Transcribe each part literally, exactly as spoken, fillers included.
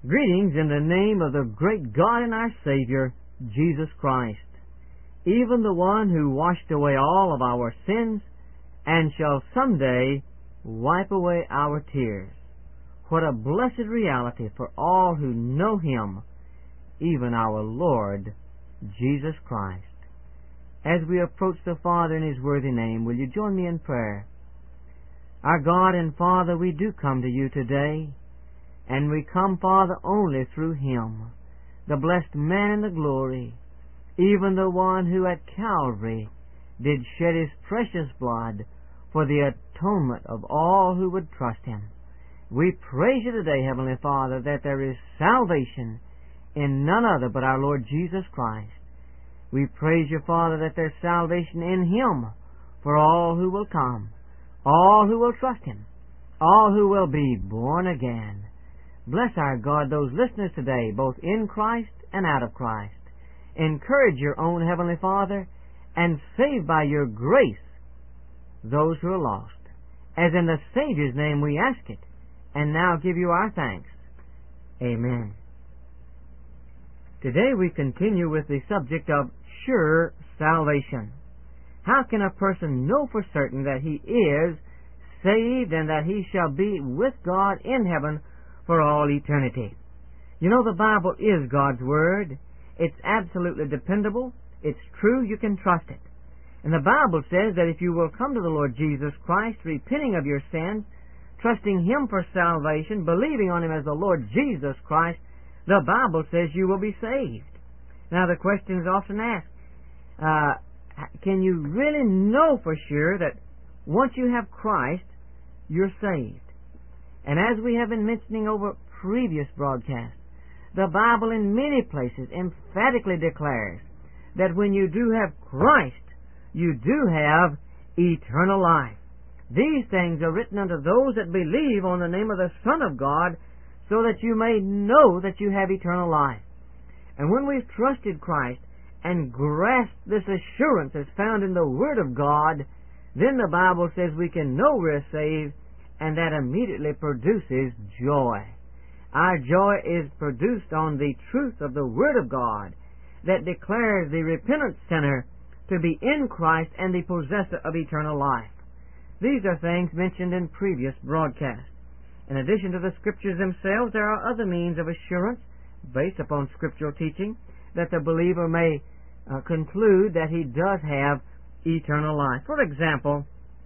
Greetings in the name of the great God and our Savior, Jesus Christ, even the one who washed away all of our sins and shall someday wipe away our tears. What a blessed reality for all who know Him, even our Lord Jesus Christ. As we approach the Father in His worthy name, will you join me in prayer? Our God and Father, we do come to you today, and we come, Father, only through Him, the blessed man in the glory, even the one who at Calvary did shed His precious blood for the atonement of all who would trust Him. We praise you today, Heavenly Father, that there is salvation in none other but our Lord Jesus Christ. We praise you, Father, that there's salvation in Him for all who will come, all who will trust Him, all who will be born again. Bless our God, those listeners today, both in Christ and out of Christ. Encourage your own Heavenly Father, and save by your grace those who are lost. As in the Savior's name we ask it, and now give you our thanks. Amen. Today we continue with the subject of sure salvation. How can a person know for certain that he is saved and that he shall be with God in heaven for all eternity? You know, the Bible is God's Word. It's absolutely dependable. It's true. You can trust it. And the Bible says that if you will come to the Lord Jesus Christ, repenting of your sins, trusting Him for salvation, believing on Him as the Lord Jesus Christ, the Bible says you will be saved. Now the question is often asked, uh, can you really know for sure that once you have Christ, you're saved? And as we have been mentioning over previous broadcasts, the Bible in many places emphatically declares that when you do have Christ, you do have eternal life. These things are written unto those that believe on the name of the Son of God, so that you may know that you have eternal life. And when we've trusted Christ and grasped this assurance as found in the Word of God, then the Bible says we can know we're saved, and that immediately produces joy. Our joy is produced on the truth of the Word of God that declares the repentant sinner to be in Christ and the possessor of eternal life. These are things mentioned in previous broadcasts. In addition to the Scriptures themselves, there are other means of assurance based upon scriptural teaching that the believer may uh, conclude that he does have eternal life. For example,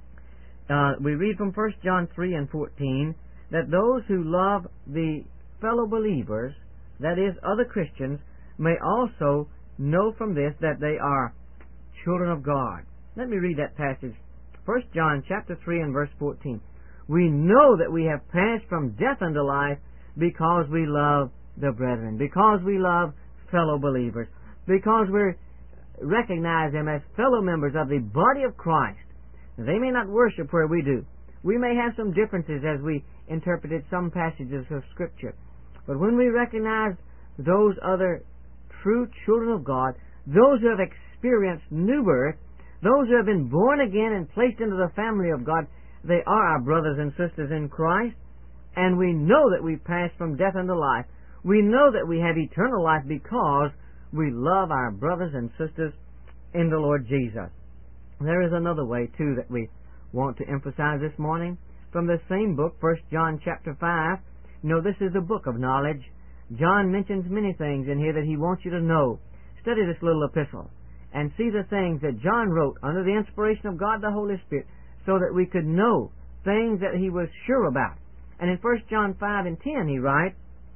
uh, we read from First John three and fourteen that those who love the fellow believers, that is, other Christians, may also know from this that they are children of God. Let me read that passage. First John chapter three and verse fourteen. We know that we have passed from death unto life because we love the brethren, because we love fellow believers, because we recognize them as fellow members of the body of Christ. They may not worship where we do. We may have some differences as we interpreted some passages of Scripture. But when we recognize those other true children of God, those who have experienced new birth, those who have been born again and placed into the family of God, they are our brothers and sisters in Christ, and we know that we passed from death unto life. We know that we have eternal life because we love our brothers and sisters in the Lord Jesus. There is another way, too, that we want to emphasize this morning. From the same book, First John chapter five, you know, this is the book of knowledge. John mentions many things in here that he wants you to know. Study this little epistle and see the things that John wrote under the inspiration of God the Holy Spirit, so that we could know things that he was sure about. And in First John five and ten he writes,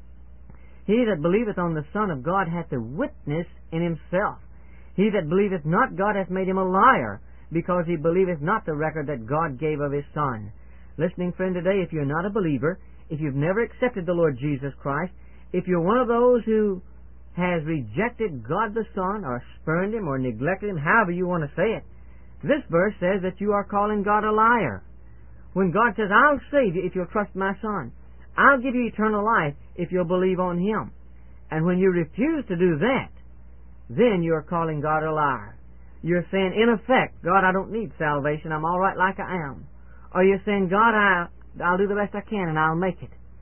He that believeth on the Son of God hath a witness in himself. He that believeth not God hath made him a liar, because he believeth not the record that God gave of His Son. Listening friend today, if you're not a believer, if you've never accepted the Lord Jesus Christ, if you're one of those who has rejected God the Son, or spurned Him, or neglected Him, however you want to say it, this verse says that you are calling God a liar. When God says, I'll save you if you'll trust my Son. I'll give you eternal life if you'll believe on Him. And when you refuse to do that, then you're calling God a liar. You're saying, in effect, God, I don't need salvation. I'm all right like I am. Or you're saying, God, I, I'll do the best I can and I'll make it.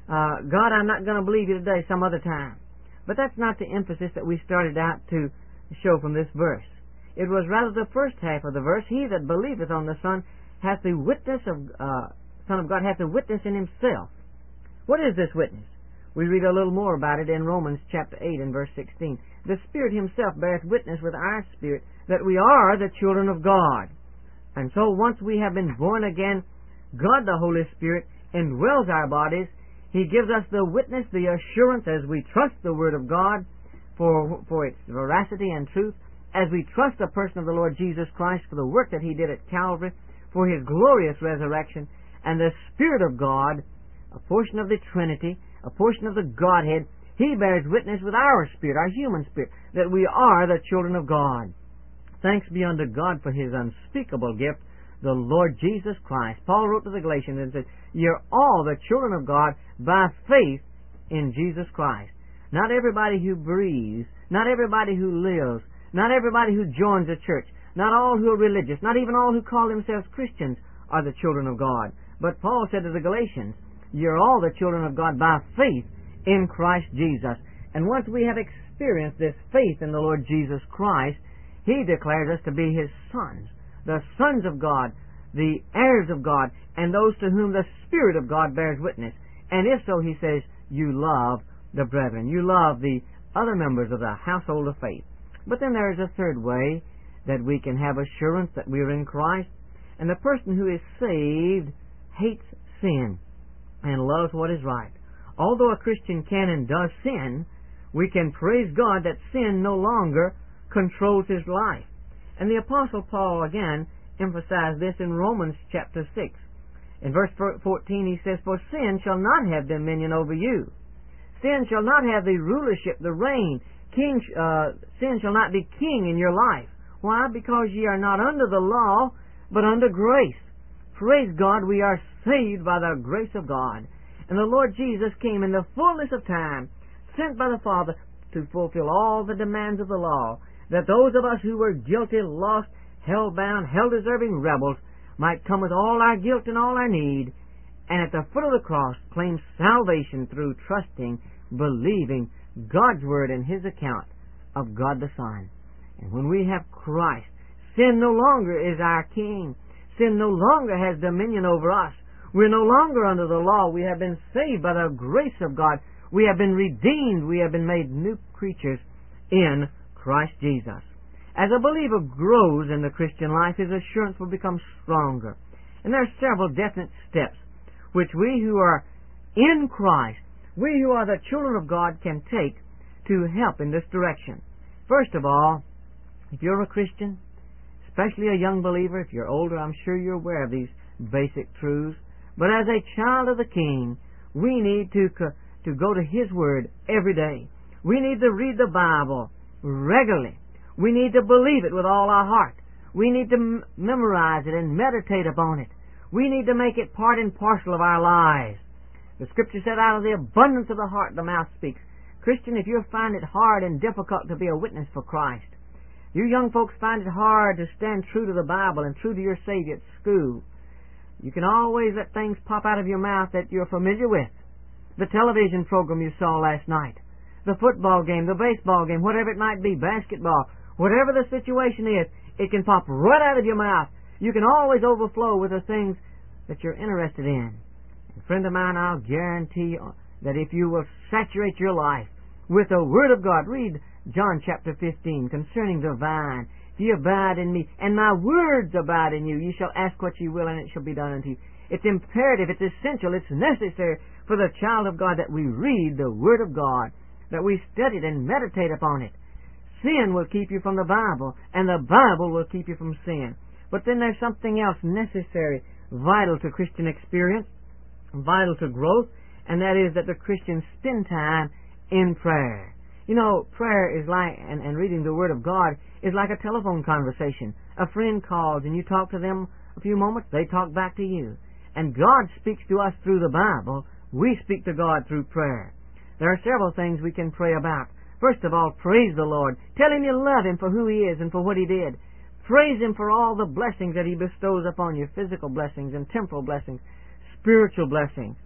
uh, God, I'm not going to believe you today, some other time. But that's not the emphasis that we started out to show from this verse. It was rather the first half of the verse, he that believeth on the Son hath the witness of, uh, Son of God hath the witness in himself. What is this witness? We read a little more about it in Romans chapter eight and verse sixteen. The Spirit himself beareth witness with our spirit that we are the children of God. And so once we have been born again, God the Holy Spirit indwells our bodies. He gives us the witness, the assurance, as we trust the Word of God for, for its veracity and truth, as we trust the person of the Lord Jesus Christ for the work that He did at Calvary, for His glorious resurrection, and the Spirit of God, a portion of the Trinity, a portion of the Godhead, He bears witness with our spirit, our human spirit, that we are the children of God. Thanks be unto God for His unspeakable gift, the Lord Jesus Christ. Paul wrote to the Galatians and said, you're all the children of God by faith in Jesus Christ. Not everybody who breathes, not everybody who lives, not everybody who joins a church, not all who are religious, not even all who call themselves Christians are the children of God. But Paul said to the Galatians, you're all the children of God by faith in Christ Jesus. And once we have experienced this faith in the Lord Jesus Christ, He declares us to be His sons, the sons of God, the heirs of God, and those to whom the Spirit of God bears witness. And if so, He says, you love the brethren. You love the other members of the household of faith. But then there is a third way that we can have assurance that we are in Christ. And the person who is saved hates sin and loves what is right. Although a Christian can and does sin, we can praise God that sin no longer controls his life. And the Apostle Paul again emphasized this in Romans chapter six. In verse fourteen he says, for sin shall not have dominion over you. Sin shall not have the rulership, the reign. King, uh, sin shall not be king in your life. Why? Because ye are not under the law, but under grace. Praise God, we are saved by the grace of God. And the Lord Jesus came in the fullness of time, sent by the Father to fulfill all the demands of the law, that those of us who were guilty, lost, hell-bound, hell-deserving rebels might come with all our guilt and all our need, and at the foot of the cross claim salvation through trusting, believing God's Word and His account of God the Son. And when we have Christ, sin no longer is our king. Sin no longer has dominion over us. We're no longer under the law. We have been saved by the grace of God. We have been redeemed. We have been made new creatures in Christ Jesus. As a believer grows in the Christian life, his assurance will become stronger. And there are several definite steps which we who are in Christ, we who are the children of God, can take to help in this direction. First of all, if you're a Christian, especially a young believer, if you're older, I'm sure you're aware of these basic truths. But as a child of the King, we need to, to go to His Word every day. We need to read the Bible regularly. We need to believe it with all our heart. We need to m- memorize it and meditate upon it. We need to make it part and parcel of our lives. The Scripture said, out of the abundance of the heart the mouth speaks. Christian, if you find it hard and difficult to be a witness for Christ, you young folks find it hard to stand true to the Bible and true to your Savior at school, you can always let things pop out of your mouth that you're familiar with. The television program you saw last night, the football game, the baseball game, whatever it might be, basketball, whatever the situation is, it can pop right out of your mouth. You can always overflow with the things that you're interested in. And friend of mine, I'll guarantee you that if you will saturate your life with the Word of God, read John chapter fifteen concerning the vine. If ye abide in me, and my words abide in you, ye shall ask what ye will, and it shall be done unto you. It's imperative, it's essential, it's necessary for the child of God that we read the Word of God, that we study it and meditate upon it. Sin will keep you from the Bible, and the Bible will keep you from sin. But then there's something else necessary, vital to Christian experience, vital to growth, and that is that the Christians spend time in prayer. You know, prayer is like, and, and reading the Word of God is like a telephone conversation. A friend calls and you talk to them a few moments, they talk back to you. And God speaks to us through the Bible. We speak to God through prayer. There are several things we can pray about. First of all, praise the Lord. Tell Him you love Him for who He is and for what He did. Praise Him for all the blessings that He bestows upon you, physical blessings and temporal blessings, spiritual blessings.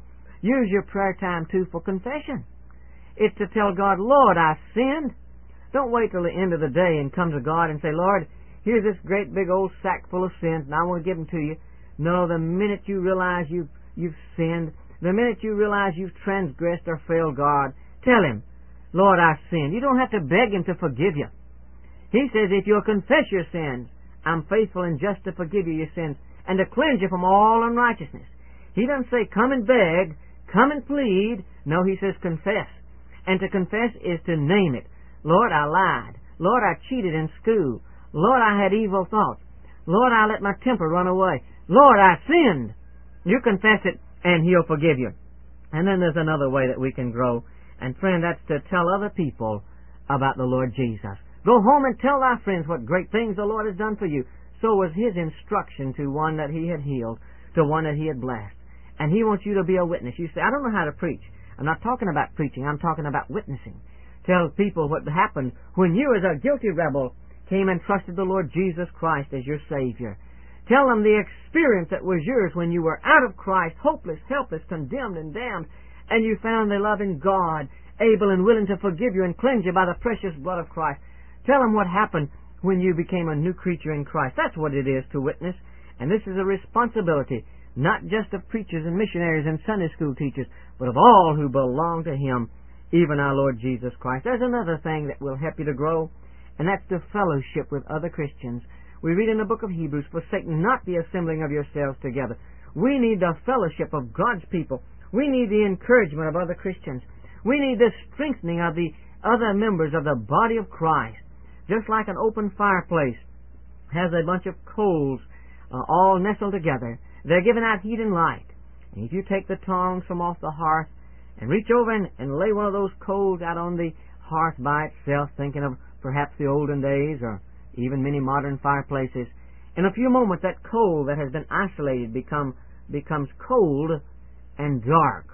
Use your prayer time, too, for confession. It's to tell God, Lord, I sinned. Don't wait till the end of the day and come to God and say, Lord, here's this great big old sack full of sins, and I want to give them to you. No, the minute you realize you've, you've sinned, the minute you realize you've transgressed or failed God, tell Him, Lord, I've sinned. You don't have to beg Him to forgive you. He says, if you'll confess your sins, I'm faithful and just to forgive you your sins and to cleanse you from all unrighteousness. He doesn't say, come and beg, come and plead. No, He says, confess. And to confess is to name it. Lord, I lied. Lord, I cheated in school. Lord, I had evil thoughts. Lord, I let my temper run away. Lord, I sinned. You confess it, and He'll forgive you. And then there's another way that we can grow. And friend, that's to tell other people about the Lord Jesus. Go home and tell thy friends what great things the Lord has done for you. So was His instruction to one that He had healed, to one that He had blessed. And He wants you to be a witness. You say, I don't know how to preach. I'm not talking about preaching. I'm talking about witnessing. Tell people what happened when you, as a guilty rebel, came and trusted the Lord Jesus Christ as your Savior. Tell them the experience that was yours when you were out of Christ, hopeless, helpless, condemned, and damned, and you found the loving God, able and willing to forgive you and cleanse you by the precious blood of Christ. Tell them what happened when you became a new creature in Christ. That's what it is to witness. And this is a responsibility, not just of preachers and missionaries and Sunday school teachers, but of all who belong to Him, even our Lord Jesus Christ. There's another thing that will help you to grow, and that's the fellowship with other Christians. We read in the book of Hebrews, forsake not the assembling of yourselves together. We need the fellowship of God's people. We need the encouragement of other Christians. We need the strengthening of the other members of the body of Christ. Just like an open fireplace has a bunch of coals uh, all nestled together, they're giving out heat and light. And if you take the tongs from off the hearth and reach over and, and lay one of those coals out on the hearth by itself, thinking of perhaps the olden days or even many modern fireplaces, in a few moments that coal that has been isolated become, becomes cold and dark.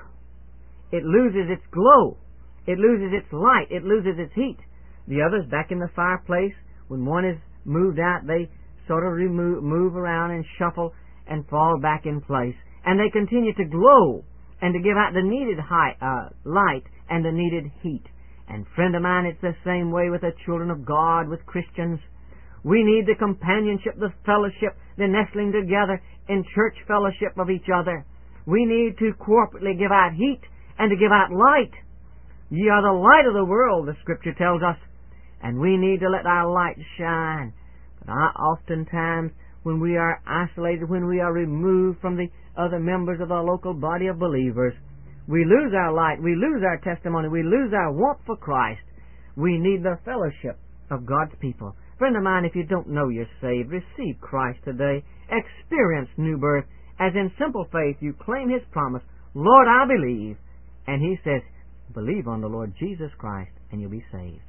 It loses its glow. It loses its light. It loses its heat. The others back in the fireplace, when one is moved out, they sort of remove, move around and shuffle and fall back in place. And they continue to glow and to give out the needed high, uh, light and the needed heat. And friend of mine, it's the same way with the children of God, with Christians. We need the companionship, the fellowship, the nestling together in church fellowship of each other. We need to corporately give out heat and to give out light. Ye are the light of the world, the Scripture tells us, and we need to let our light shine. But oftentimes, when we are isolated, when we are removed from the other members of our local body of believers, we lose our light, we lose our testimony, we lose our warmth for Christ. We need the fellowship of God's people. Friend of mine, if you don't know you're saved, receive Christ today. Experience new birth, as in simple faith you claim His promise, Lord, I believe. And He says, believe on the Lord Jesus Christ and you'll be saved.